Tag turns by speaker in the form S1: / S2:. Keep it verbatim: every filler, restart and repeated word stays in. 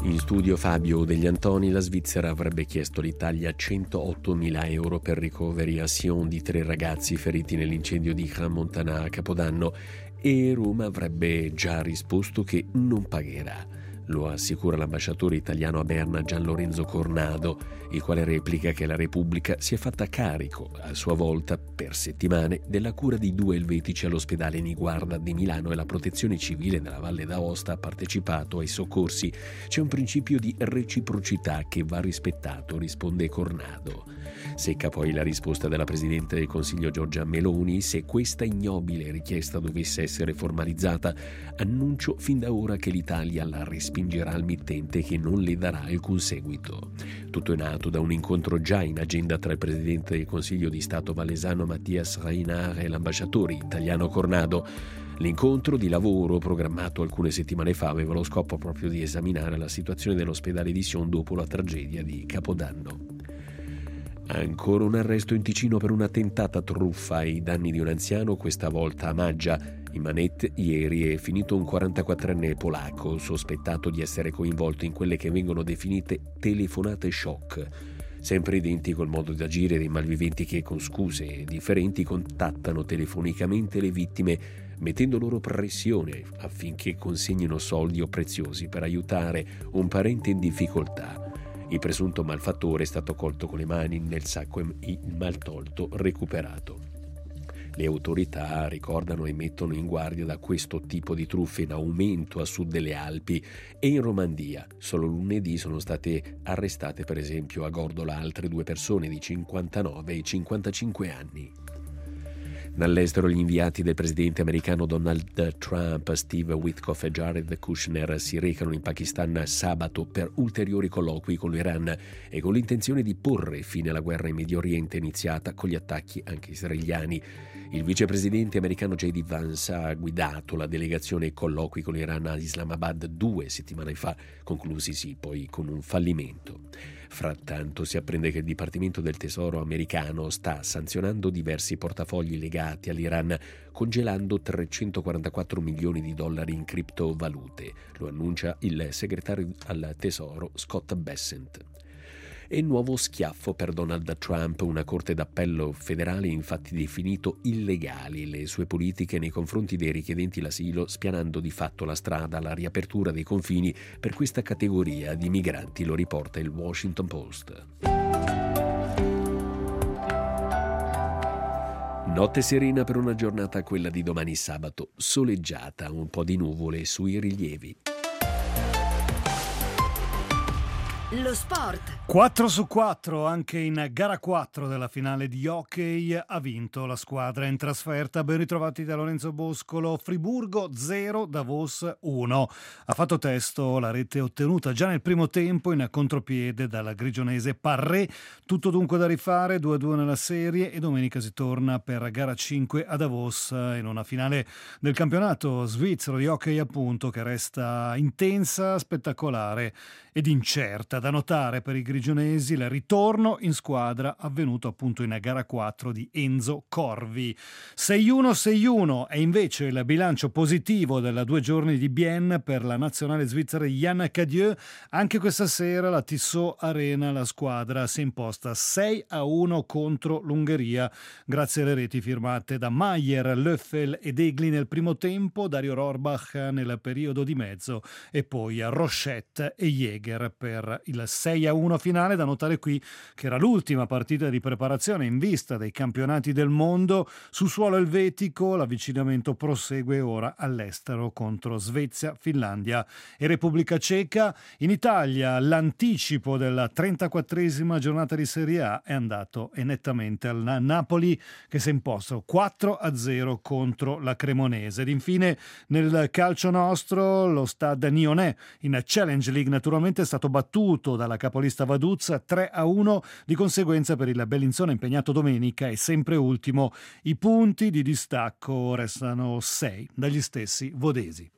S1: In studio Fabio Degli Antoni. La Svizzera avrebbe chiesto all'Italia centoottomila euro per ricoveri a Sion di tre ragazzi feriti nell'incendio di Crans-Montana a Capodanno e Roma avrebbe già risposto che non pagherà. Lo assicura l'ambasciatore italiano a Berna Gian Lorenzo Cornado, il quale replica che la Repubblica si è fatta carico, a sua volta, per settimane, della cura di due elvetici all'ospedale Niguarda di Milano e la Protezione Civile della Valle d'Aosta ha partecipato ai soccorsi. C'è un principio di reciprocità che va rispettato, risponde Cornado. Secca poi la risposta della Presidente del Consiglio Giorgia Meloni: se questa ignobile richiesta dovesse essere formalizzata, annuncio fin da ora che l'Italia la respingerà al mittente, che non le darà alcun seguito. Tutto è nato da un incontro già in agenda tra il Presidente del Consiglio di Stato valesano Mattias Reinhardt e l'ambasciatore italiano Cornado. L'incontro di lavoro, programmato alcune settimane fa, aveva lo scopo proprio di esaminare la situazione dell'ospedale di Sion dopo la tragedia di Capodanno. Ancora un arresto in Ticino per una tentata truffa ai danni di un anziano, questa volta a Maggia. In manette ieri è finito un quarantaquattrenne polacco sospettato di essere coinvolto in quelle che vengono definite telefonate shock. Sempre identico il modo di agire dei malviventi che, con scuse differenti, contattano telefonicamente le vittime, mettendo loro pressione affinché consegnino soldi o preziosi per aiutare un parente in difficoltà. Il presunto malfattore è stato colto con le mani nel sacco e il maltolto recuperato. Le autorità ricordano e mettono in guardia da questo tipo di truffe in aumento a sud delle Alpi e in Romandia. Solo lunedì sono state arrestate, per esempio, a Gordola altre due persone di cinquantanove e cinquantacinque anni. Dall'estero gli inviati del presidente americano Donald Trump, Steve Witkoff e Jared Kushner si recano in Pakistan sabato per ulteriori colloqui con l'Iran e con l'intenzione di porre fine alla guerra in Medio Oriente iniziata con gli attacchi anche israeliani. Il vicepresidente americano J D Vance ha guidato la delegazione ai colloqui con l'Iran a Islamabad due settimane fa, conclusisi poi con un fallimento. Frattanto si apprende che il Dipartimento del Tesoro americano sta sanzionando diversi portafogli legati all'Iran, congelando trecentoquarantaquattro milioni di dollari in criptovalute. Lo annuncia il segretario al Tesoro Scott Bessent. E nuovo schiaffo per Donald Trump. Una corte d'appello federale ha infatti definito illegali le sue politiche nei confronti dei richiedenti l'asilo, spianando di fatto la strada alla riapertura dei confini per questa categoria di migranti, lo riporta il Washington Post. Notte serena per una giornata, quella di domani sabato, soleggiata, un po' di nuvole sui rilievi.
S2: Lo sport.
S3: quattro su quattro anche in gara quattro della finale di hockey ha vinto la squadra in trasferta. Ben ritrovati da Lorenzo Boscolo. Friburgo zero, Davos uno. Ha fatto testo la rete ottenuta già nel primo tempo in contropiede dalla grigionese Parré. Tutto dunque da rifare, due a due nella serie, e domenica si torna per gara cinque a Davos in una finale del campionato svizzero di hockey, appunto, che resta intensa, spettacolare ed incerta. Da notare per i grigionesi il ritorno in squadra avvenuto appunto in gara quattro di Enzo Corvi. sei uno sei uno è invece il bilancio positivo della due giorni di Bienne per la nazionale svizzera Yann Cadieux. Anche questa sera la Tissot Arena la squadra si è imposta sei a uno contro l'Ungheria grazie alle reti firmate da Maier, Löffel ed Egli nel primo tempo, Dario Rohrbach nel periodo di mezzo e poi Rochette e Jäger per il sei a uno finale. Da notare qui che era l'ultima partita di preparazione in vista dei campionati del mondo su suolo elvetico. L'avvicinamento prosegue ora all'estero contro Svezia, Finlandia e Repubblica Ceca. In Italia l'anticipo della trentaquattresima giornata di Serie A è andato e nettamente al Napoli, che si è imposto quattro a zero contro la Cremonese. Ed infine nel calcio nostro lo Stade Lyonnais in Challenge League naturalmente è stato battuto dalla capolista Vaduz tre a uno. Di conseguenza per il Bellinzona impegnato domenica è sempre ultimo. I punti di distacco restano sei dagli stessi vodesi.